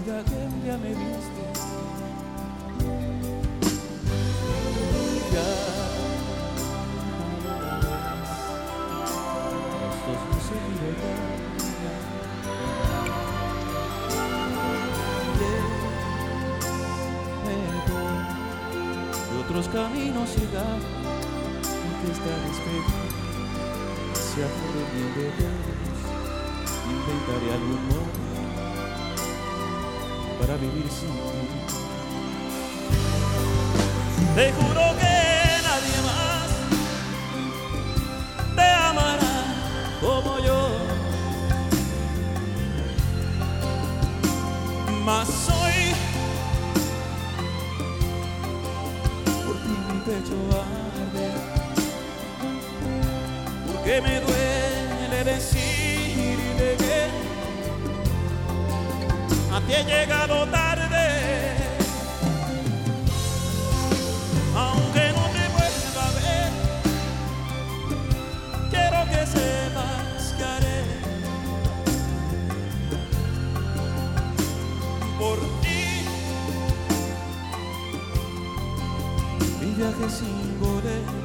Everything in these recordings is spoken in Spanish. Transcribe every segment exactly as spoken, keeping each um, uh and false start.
vida que un día me viste. Ya los dos no se liberan. De otros caminos irá, porque esta despedida se aburre bien de Dios. Inventaré algún modo para vivir sin ti. Te juro que nadie más te amará como yo, mas hoy por ti mi pecho arde, porque me duele decirte que a ti he llegado tarde, aunque no te vuelva a ver. Quiero que sepas que haré por ti mi viaje sin boleto,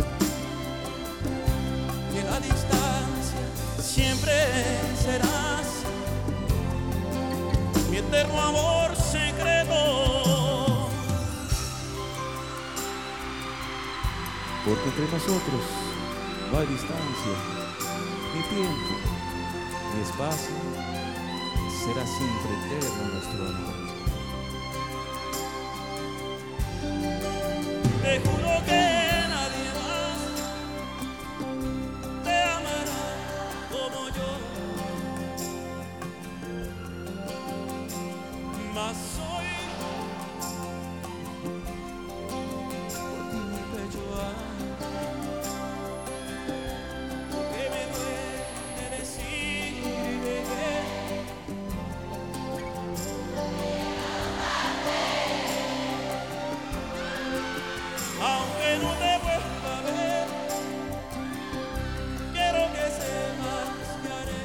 y en la distancia siempre serás mi eterno amor secreto, porque entre nosotros no hay distancia, ni tiempo, ni espacio, será siempre eterno nuestro amor. Te juro que nadie más te amará como yo, mas hoy por ti mi pecho arde, porque me duele decirte que aunque no te vuelva a ver, quiero que sepas que haré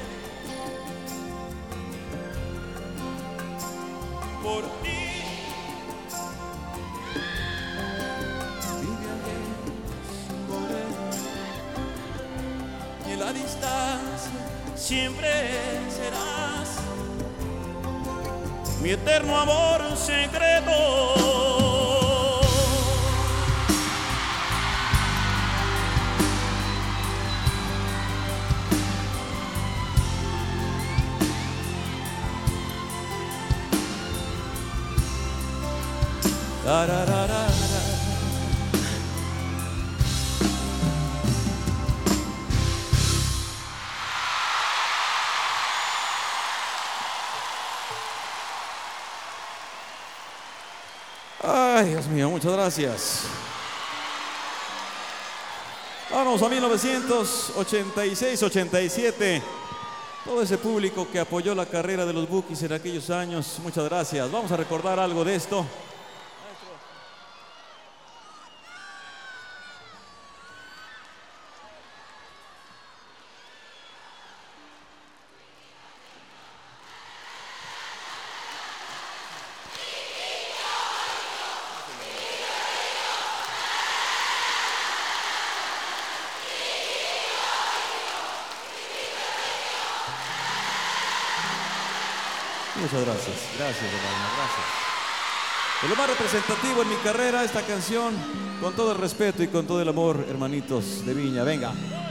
por ti mi viaje sin boleto, y en la distancia siempre serás mi eterno amor secreto. Da, da, da, da, da. Ay, Dios mío, muchas gracias. Vamos a mil novecientos ochenta y seis ochenta y siete. Todo ese público que apoyó la carrera de los Bukis en aquellos años, muchas gracias. Vamos a recordar algo de esto. Muchas gracias, gracias hermano, gracias. De lo más representativo en mi carrera, esta canción, con todo el respeto y con todo el amor, hermanitos de Viña, venga.